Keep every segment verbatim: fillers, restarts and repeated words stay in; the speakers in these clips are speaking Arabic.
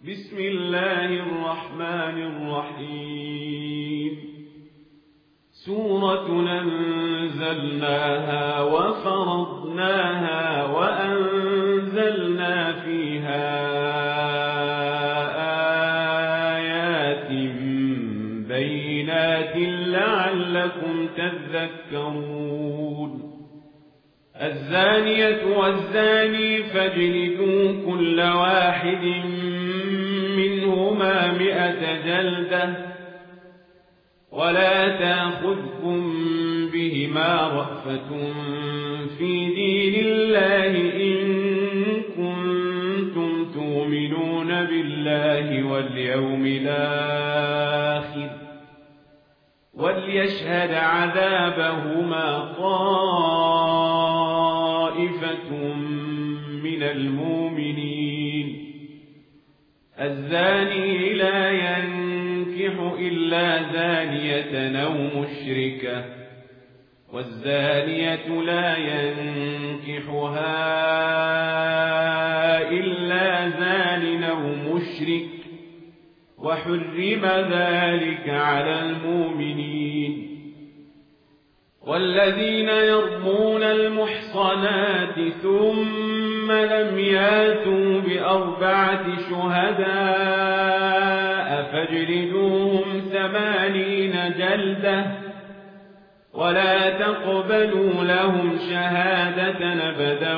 بسم الله الرحمن الرحيم سورة أنزلناها وفرضناها وأنزلنا فيها آيات بينات لعلكم تذكرون الزانية والزاني فاجلدوا كل واحد منهما مئة جلدة ولا تأخذكم بهما رأفة في دين الله إن كنتم تؤمنون بالله واليوم الآخر وليشهد عذابهما طائفة من المؤمنين الزاني لا ينكح إلا زانية أو مشركة والزانية لا ينكحها إلا زان أو مشرك وحرم ذلك على المؤمنين والذين يرمون المحصنات ثم لم ياتوا بأربعة شهداء فاجلدوهم ثمانين جلدة ولا تقبلوا لهم شهادة أبدا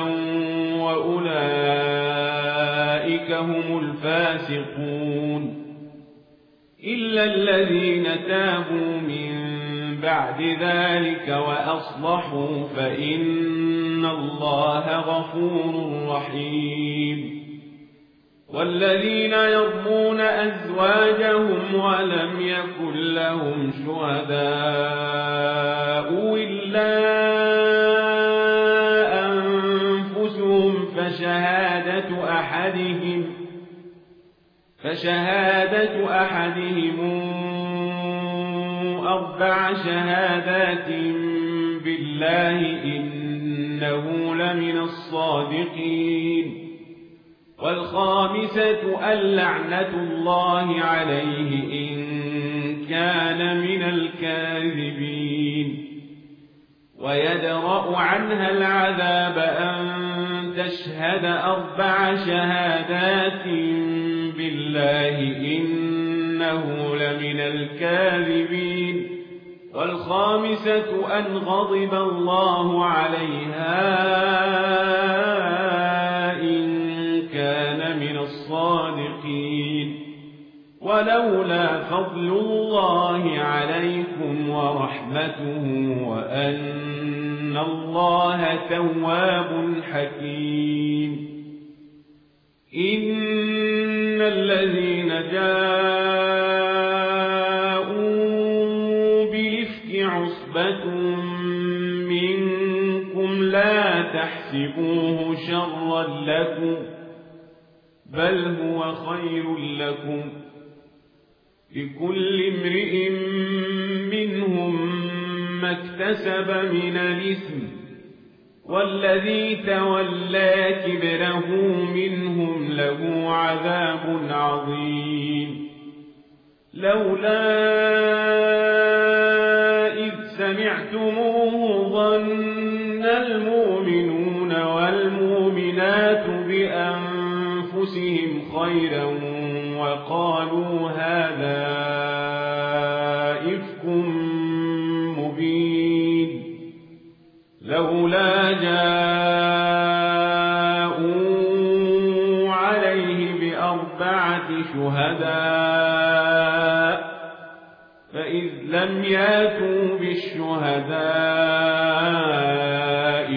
وأولئك هم الفاسقون إلا الذين تابوا من بعد ذلك وأصلحوا فإن الله غفور رحيم والذين يرمون أزواجهم ولم يكن لهم شهداء إلا أنفسهم فشهادة أحدهم فشهادة أحدهم أربع شهادات بالله إنه لمن الصادقين والخامسة اللعنة الله عليه إن كان من الكاذبين ويدرأ عنها العذاب أن تشهد أربع شهادات بالله إنه لمن الكاذبين والخامسة أن غضب الله عليها إن كان من الصادقين ولولا فضل الله عليكم ورحمته وأن الله تواب حكيم إن الذين جاءوا بالإفك عصبة منكم لا تحسبوه شرا لكم بل هو خير لكم لكل امرئ منهم ما اكتسب من الإثم والذي تولى كبره منهم له عذاب عظيم لولا إذ سمعتموه ظن المؤمنون والمؤمنات بأنفسهم خيرا وقالوا هذا إفك مبين لولا جاءوا عليه بأربعة شهداء فإذ لم ياتوا بالشهداء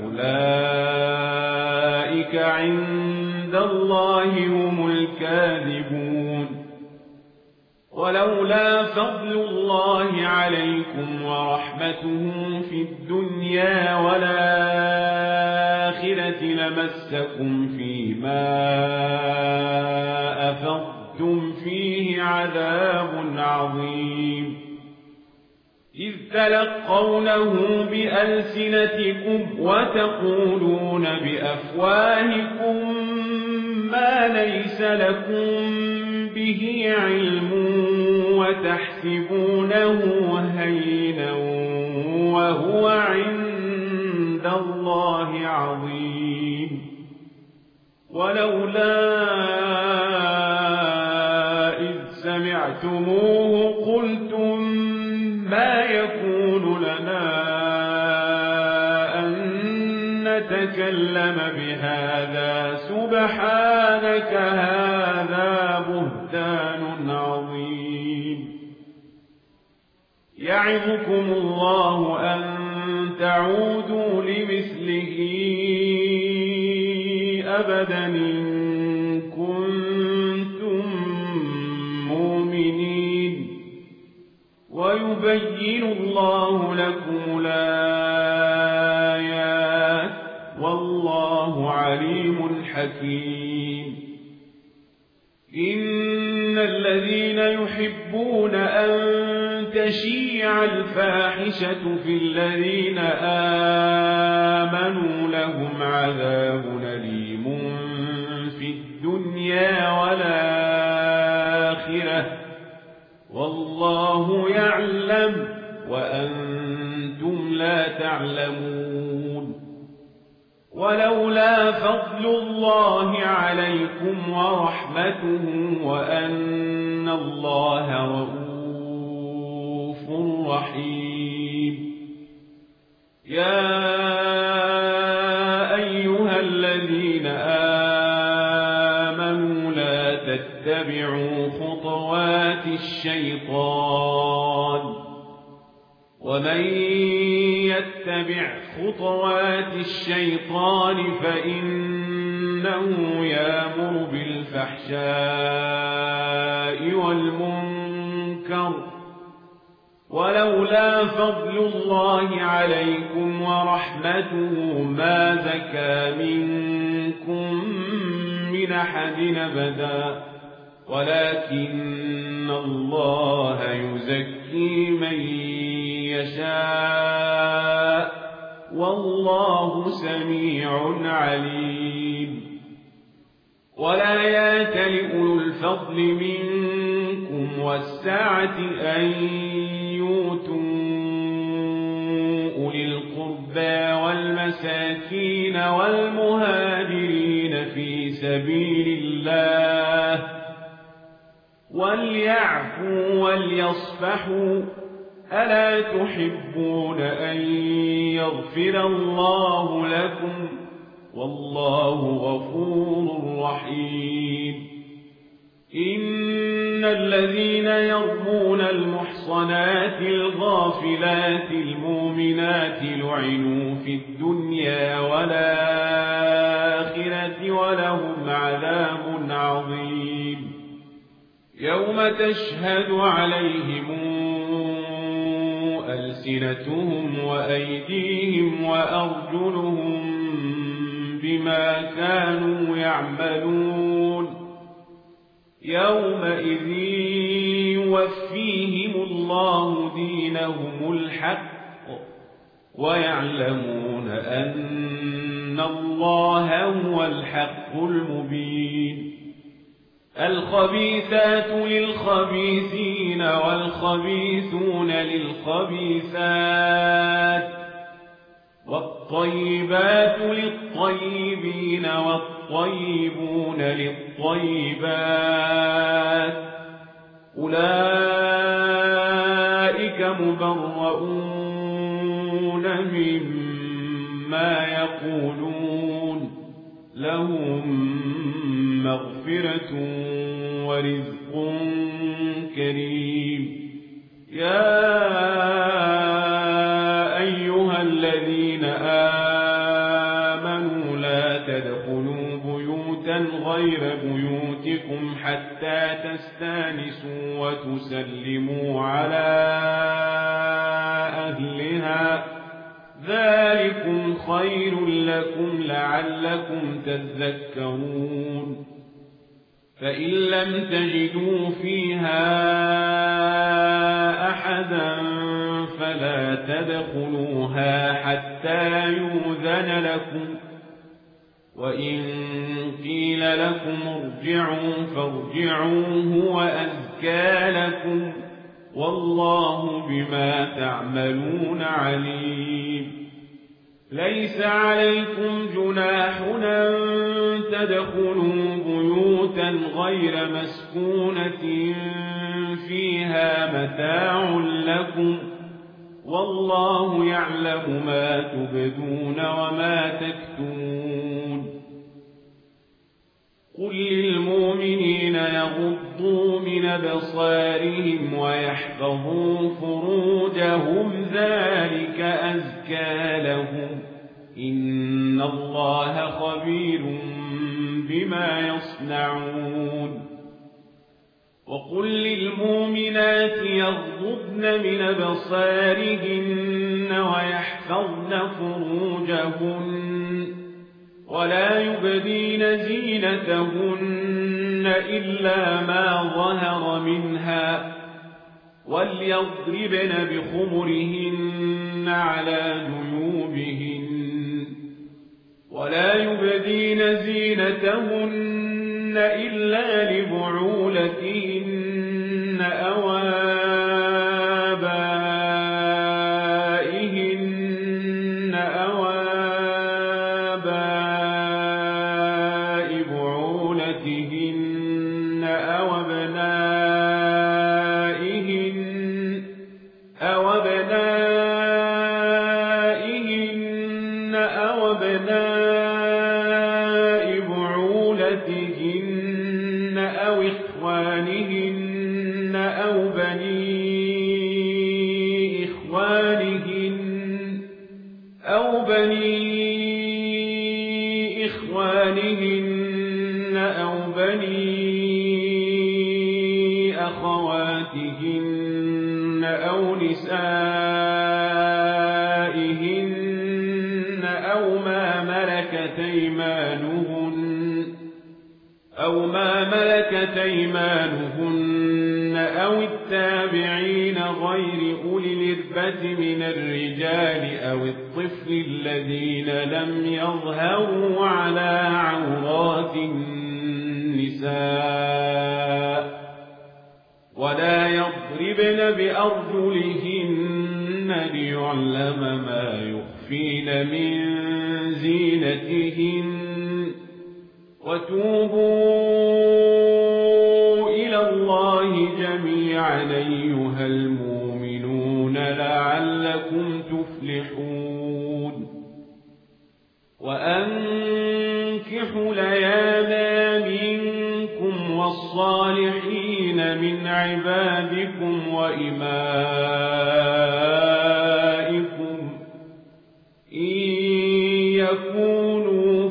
فأولئك عند الله هم الكاذبون ولولا فضل الله عليكم ورحمته في الدنيا والآخرة لمسكم فيما أفضتم فيه عذاب عظيم إذ تلقونه بألسنتكم وتقولون بأفواهكم ما ما ليس لكم به علم وتحسبونه هينا وهو عند الله عظيم ولولا إذ سمعتموه قلتم ما يكون لنا أن نتكلم بهذا سبحانك هذا بهتان عظيم يعظكم الله أن تعودوا لمثله أبدا إن كنتم مؤمنين ويبين الله لكم الآيات والله عليم حكيم إن الذين يحبون أن تشيع الفاحشة في الذين آمنوا لهم عذاب أليم في الدنيا والآخرة والله يعلم وأنتم لا تعلمون ولولا فضل الله عليكم ورحمته وأن الله رؤوف رحيم يا أيها الذين آمنوا لا تتبعوا خطوات الشيطان ومن يتبع خطوات الشيطان فإنه يأمر بالفحشاء والمنكر ولولا فضل الله عليكم ورحمته ما زكى منكم من أحد أبدا ولكن الله يزكي من يشاء والله سميع عليم ولا يأتل أولو الفضل منكم والسعة أن يؤتوا أولي القربى والمساكين والمهاجرين في سبيل الله وليعفوا وليصفحوا ألا تحبون أن يغفر الله لكم والله غفور رحيم إن الذين يرمون المحصنات الغافلات المؤمنات لعنوا في الدنيا والآخرة ولهم عذاب عظيم يوم تشهد عليهم ألسنتهم وأيديهم وأرجلهم بما كانوا يعملون يومئذ يوفيهم الله دينهم الحق ويعلمون أن الله هو الحق المبين الخبيثات للخبيثين والخبيثون للخبيثات والطيبات للطيبين والطيبون للطيبات أولئك مبرؤون مما يقولون لهم مغفرة ورزق كريم يا أيها الذين آمنوا لا تدخلوا بيوتا غير بيوتكم حتى تستانسوا وتسلموا على أهلها ذلكم خير لكم لعلكم تذكرون فإن لم تجدوا فيها أحدا فلا تدخلوها حتى يؤذن لكم وإن قيل لكم ارجعوا فارجعوا هو أزكى لكم والله بما تعملون عليم ليس عليكم جناح أن تدخلوا بيوتا غير مسكونة فيها متاع لكم والله يعلم ما تبدون وما تكتمون قل للمؤمنين يغضوا من أبصارهم ويحفظوا فروجهم ذلك أزكى لهم إن الله خبير بما يصنعون وقل للمؤمنات يغضضن من أبصارهن ويحفظن فروجهن ولا يبدين زينتهن إلا ما ظهر منها وليضربن بخمرهن على جيوبهن ولا يبدين زينتهن إلا لبعولتهن أو آبائهن أو آباء بعولتهن أو أبنائهن أو أبنائهن أو أبناء بعولتهن أو إخوانهن أو بني إخوانهن أو بني إخوانهن أو بني أخواتهن أو نسائهن أو ما ملكت أيمانهن أو ما ملكت أيمانهن أو التابعين غير أولي الإربة من الرجال أو الطفل الذين لم يظهروا على عورات النساء ولا يضربن بأرجلهن ليعلم ما يخفين من زينتهن وتوبوا إلى الله جميعا أيها المؤمنون لعلكم تفلحون وأنكحوا الأيام منكم والصالحين من عبادكم وإمائكم إن يكونوا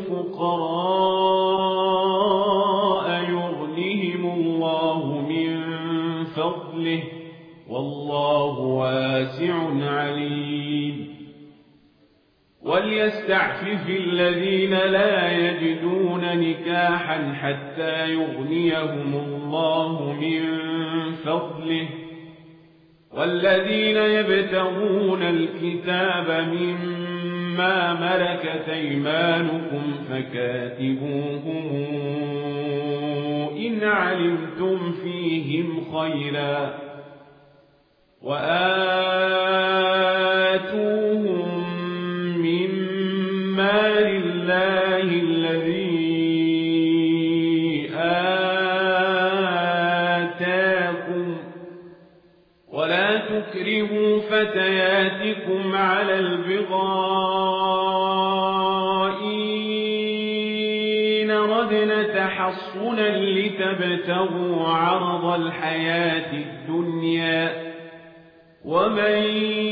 فقراء يغنهم الله من فضله والله واسع عليم وليستعفف الذين لا يجدون نكاحا حتى يغنيهم الله من فضله والذين يبتغون الكتاب مما ملكت أيمانكم فكاتبوهم إن علمتم فيهم خيرا وآتوهم مما لله الذي آتاكم ولا تكرهوا فتياتكم على البغاء إن ردنا تحصنا لتبتغوا عرض الحياة الدنيا ومن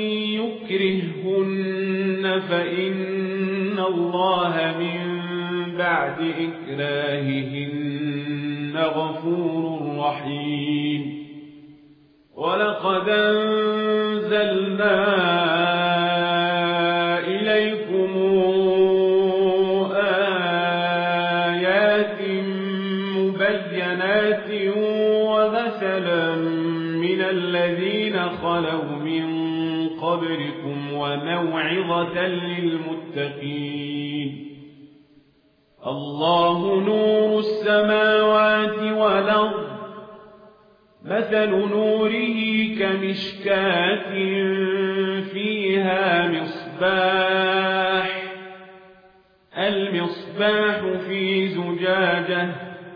يكرهن فإن الله من بعد إكراههن غفور رحيم ولقد أنزلنا إليكم آيات مبينات ومثلا من الذين خلوا من قبلكم وموعظة للمتقين الله نور السماوات والأرض مثل نوره كمشكاة فيها مصباح المصباح في زجاجة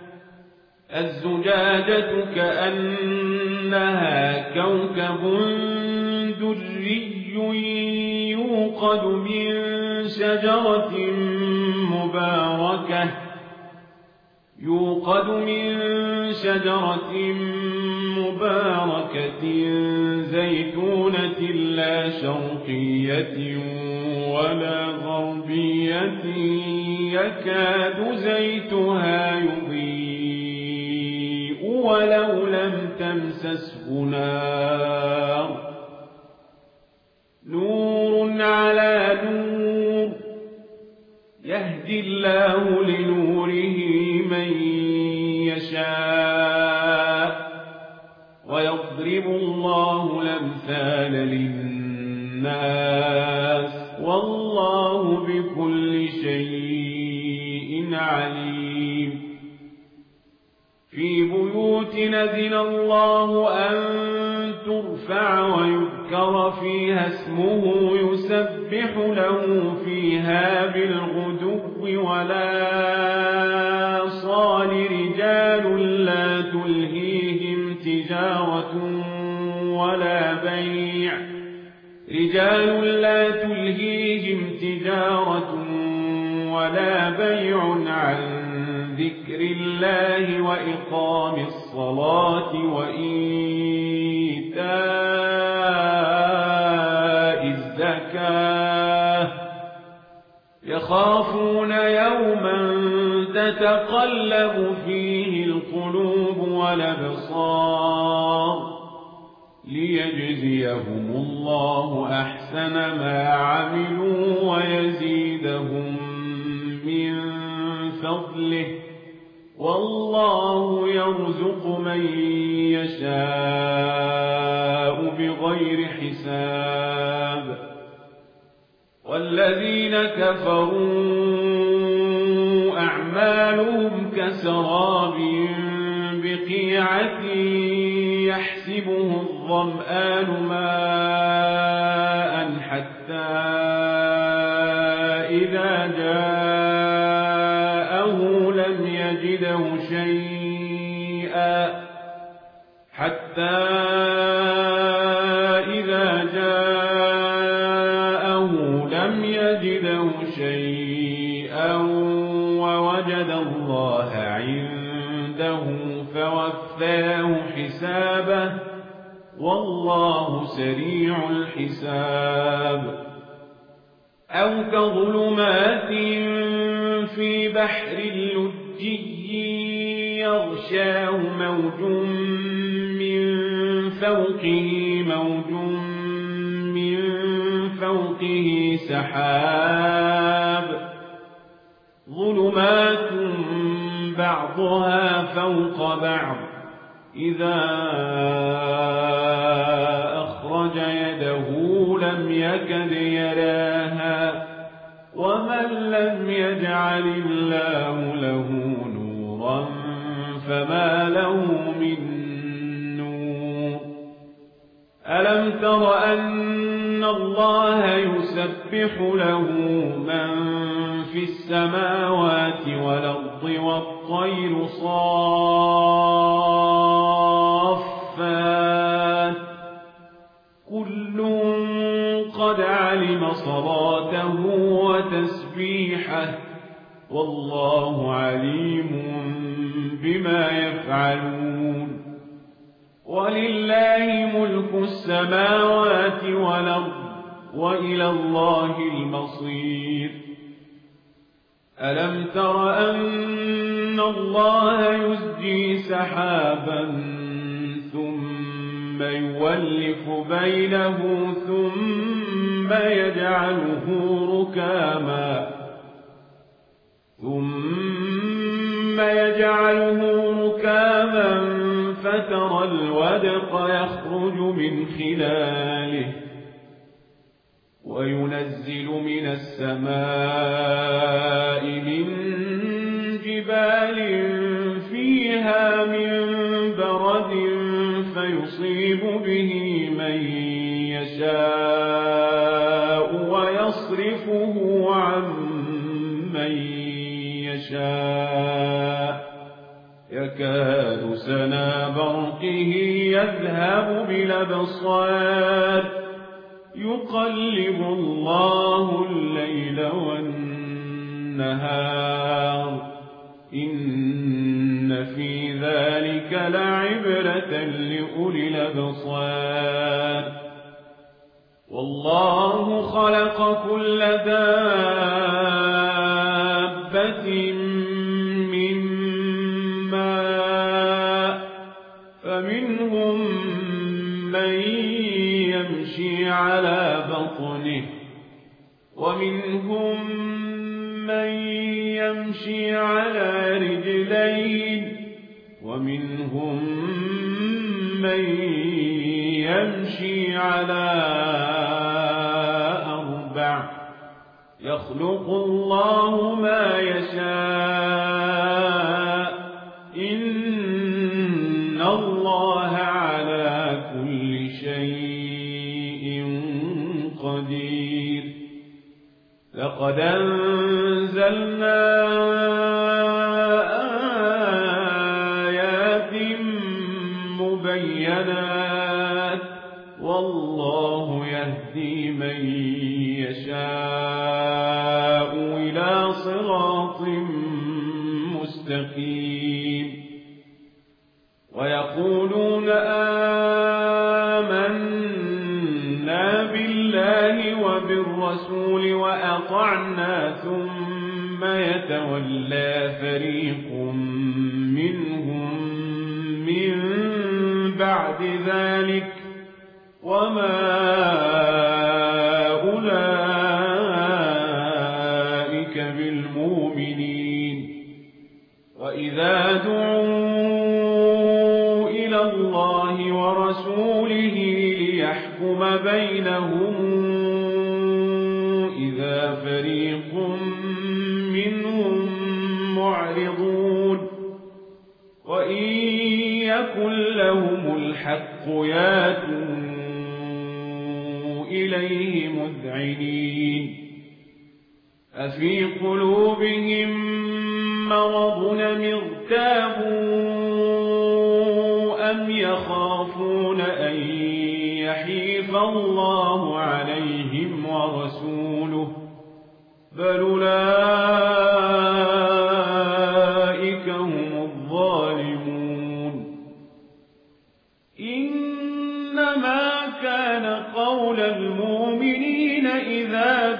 الزجاجة كأنها كوكب دري يوقد من شجرة مباركة يوقد من شجرة مباركة زيتونة لا شرقية ولا غربية يكاد زيتها يضيء ولو لم تمسسه نار نور على نور يهدي الله لنوره من يشاء ويضرب الله الأمثال للناس والله بكل شيء عليم في بيوت أذن الله أن ترفع ويذكر فيها اسمه يسبح له فيها بالغدو ولا صال رجال لا تلهيهم تجارة ولا بيع رجال لا تلهيهم تجارة ولا بيع عن ذكر الله وإقام الصلاة وإيتاء الزكاة يخافون يوما تتقلب فيه القلوب والأبصار ليجزيهم الله أحسن ما عملوا ويزيدهم من فضله والله يرزق من يشاء بغير حساب والذين كفروا أعمالهم كسراب بقيعة يحسبه الظمآن ماء حتى إذا جاءه لم يجده شيئا حتى إذا جاءه لم يجده شيئا ووجد الله عنده فوفاه حسابه والله سريع الحساب أو كظلمات في بحر لجي يغشاه موج من فوقه موج من فوقه سحاب ظلمات بعضها فوق بعض إذا أخرج يده لم يكد يراها ومن لم يجعل الله له نورا فما له من نور ألم تر أن الله يسبح له من في السماوات والأرض والطير صافات كل قد علم صلاته وتسبيحه والله عليم بما يفعلون ولله ملك السماوات والأرض وإلى الله المصير ألم تر أن الله يزجي سحابا ثم يولف بينه ثم يجعله ركاما ثم يجعله ركاما فترى الودق يخرج من خلاله وينزل من السماء من مرض فيصيب به من يشاء ويصرفه عن من يشاء يكاد سنا برقه يذهب بالأبصار يقلب الله الليل والنهار إن في ذلك لعبرة لأولي الأبصار والله خلق كل دابة من ماء فمنهم من يمشي على بطنه ومنهم من يمشي على رجلين ومنهم من يمشي على أربع يخلق الله ما يشاء إن الله على كل شيء قدير لقد أنزلنا آيات مبينات والله يهدي من يشاء إلى صراط مستقيم ويقولون آمنا بالله وبالرسول وأطعنا ثم يتولى فريق منهم من بعد ذلك وما أولئك بالمؤمنين وإذا دعوا إلى الله ورسوله ليحكم بينهم إذا فريق منهم معرضون وإن يكن لهم الحق ياتوا إليه مذعنين أفي قلوبهم مرض ارتابوا أم يخافون أن يحيف الله عليهم ورسوله بل أولئك هم الظالمون إنما كان قول المؤمنين إذا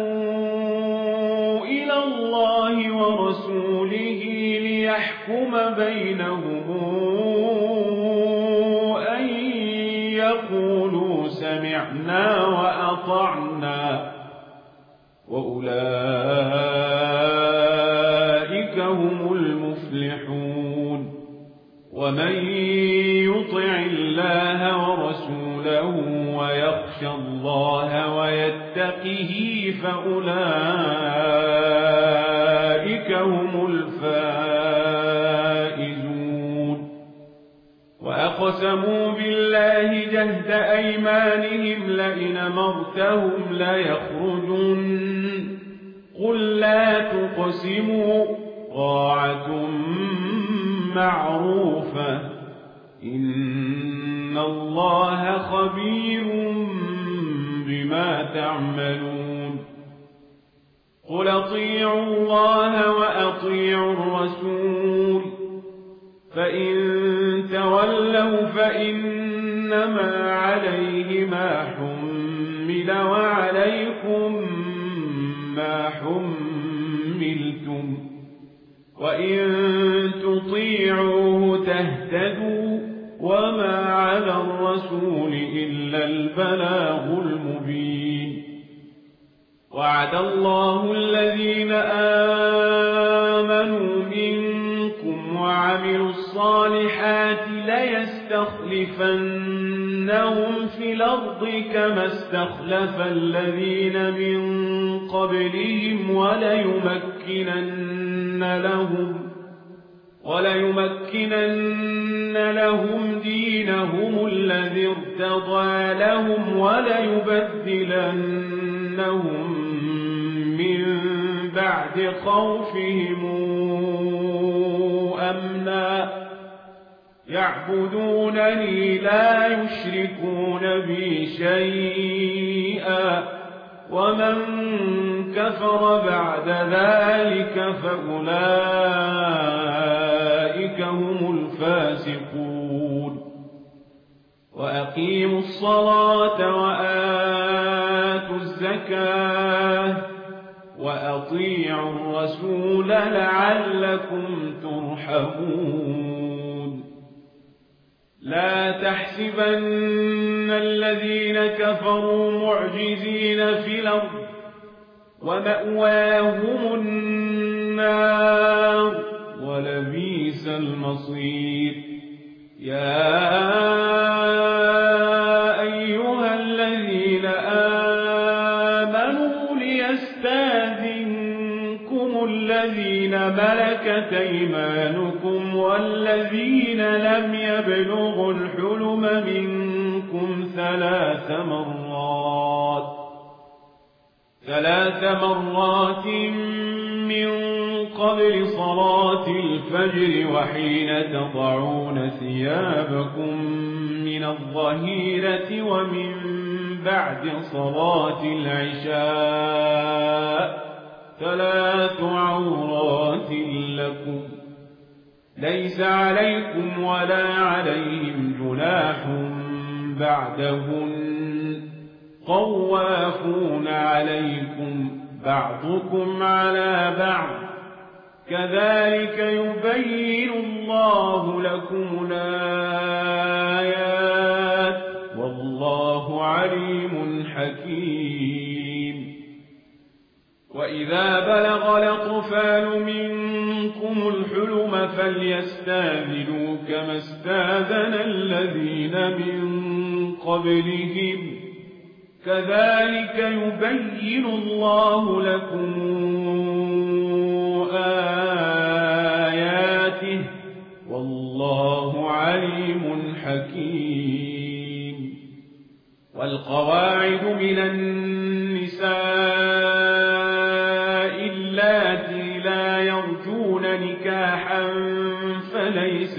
دعوا إلى الله ورسوله ليحكم بينهم أن يقولوا سمعنا وأطعنا وأولئك هم المفلحون ومن يطع الله ورسوله ويخشى الله ويتقه فأولئك هم الفائزون وأقسموا بالله جهد أيمانهم لئن أمرتهم ليخرجن قل لا تقسموا طاعة معروفة إن الله خبير بما تعملون قل أطيعوا الله وأطيعوا الرسول فإن تولوا فإنما عليه ما حمل وعليكم ما حملتم وإن تطيعوه تهتدوا وما على الرسول إلا البلاغ المبين وعد الله الذين آمنوا منكم وعملوا الصالحات ليستخلفنهم في الأرض كما استخلف الذين من قبلهم وليمكنن لهم وليمكنن لهم دينهم الذي ارتضى لهم وليبدلنهم من بعد خوفهم أمنا يعبدونني لا يشركون بي شيئا ومن كفر بعد ذلك فأولئك هم الفاسقون وأقيموا الصلاة وآتوا الزكاة وأطيعوا الرسول لعلكم ترحمون لا تحسبن الذين كفروا معجزين في الأرض ومأواهم النار ولبئس المصير يا أيها الذين آمنوا ليستاذنكم الذين ملكت أيمانكم والذين لم يبلغوا الحلم منكم ثلاث مرات ثلاث مرات من قبل صلاة الفجر وحين تضعون ثيابكم من الظهيرة ومن بعد صلاة العشاء ثلاث عورات لكم ليس عليكم ولا عليهم جناح بعدهن طوافون عليكم بعضكم على بعض كذلك يبين الله لكم الآيات والله عليم حكيم وإذا بلغ الأطفال منكم الحلم فليستاذنوا كما استاذن الذين من قبلهم كذلك يبين الله لكم آياته والله عليم حكيم والقواعد من النساء اللاتي لا يرجون نكاحا فليس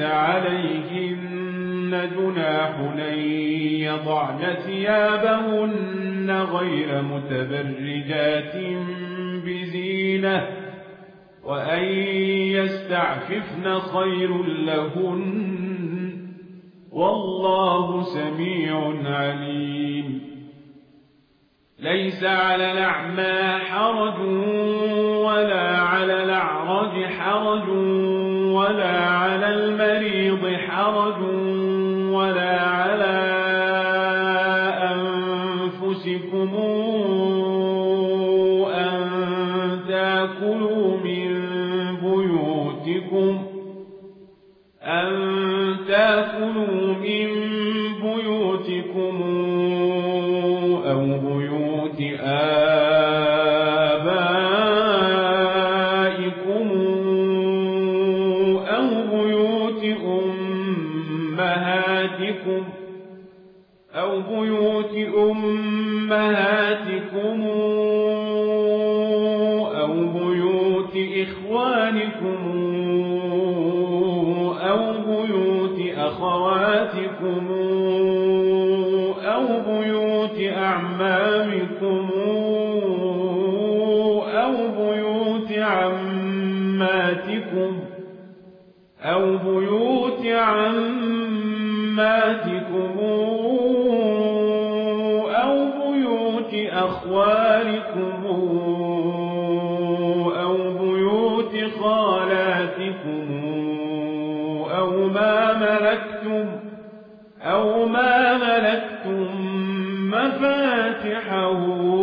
عليهن جناح أن يضعن ثيابهن غير متبرجات بزينة وأن يستعففن خير لهن والله سميع عليم ليس على الأعمى حرج ولا على الأعرج حرج ولا على المريض حرج ولا على أنفسكم أن تأكلوا من بيوتكم أن تأكلوا من بيوتكم أو بيوت آبائكم أو بيوت أمهاتكم أو بيوت أمهاتكم أو بيوت إخوانكم أو بيوت أخواتكم أو بيوت أعمامكم أو بيوت عماتكم أو بيوت عماتكم أو بيوت أخوالكم أو بيوت خالاتكم أو ما ملكتم أو ما ملكتم مفاتحه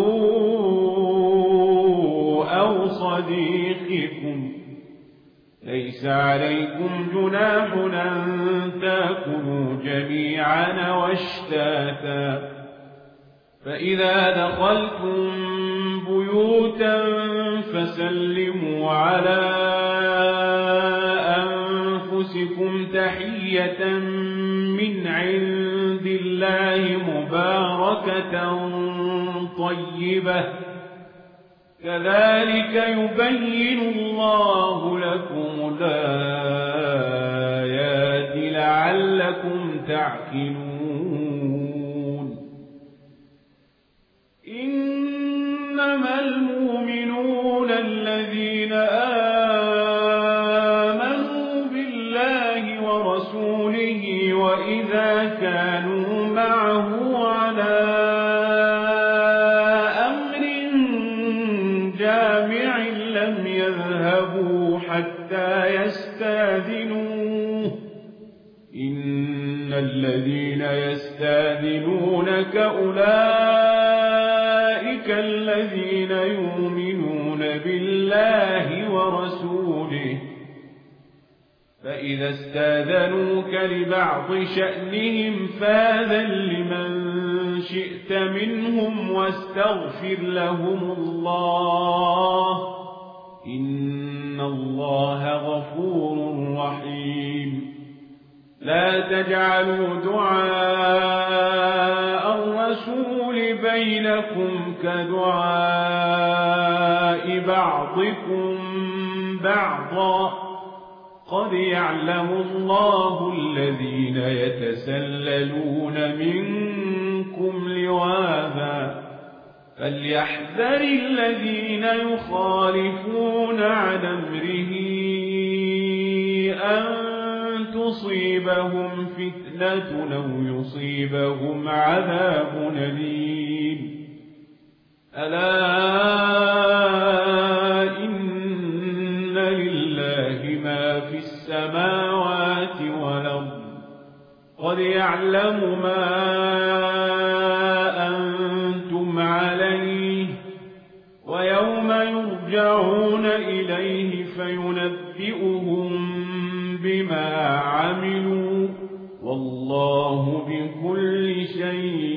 أو صديقكم ليس عليكم جناح أن تأكلوا جميعا واشتاتا فإذا دخلتم بيوتا فسلموا على تحية من عند الله مباركة طيبة كذلك يبين الله لكم الآيات لعلكم تعقلون إنما المؤمنون الذين آمنوا بالله ورسوله وإذا كانوا معه على أمر جامع لم يذهبوا حتى يستاذنوه إن الذين يستاذنونك أولئك الذين يؤمنون بالله ورسوله فإذا استاذنوك لبعض شأنهم فاذن لمن شئت منهم واستغفر لهم الله إن الله غفور رحيم لا تجعلوا دعاء الرسول بينكم كدعاء بعضكم بعضا قد يعلم الله الذين يتسللون منكم لواذا فليحذر الذين يخالفون عن أمره أن تصيبهم فتنة أو يصيبهم عذاب أليم ألا إن لله ما في السماوات والأرض قد يعلم ما أنتم عليه ويوم يرجعون إليه فينبئهم بما عملوا والله بكل شيء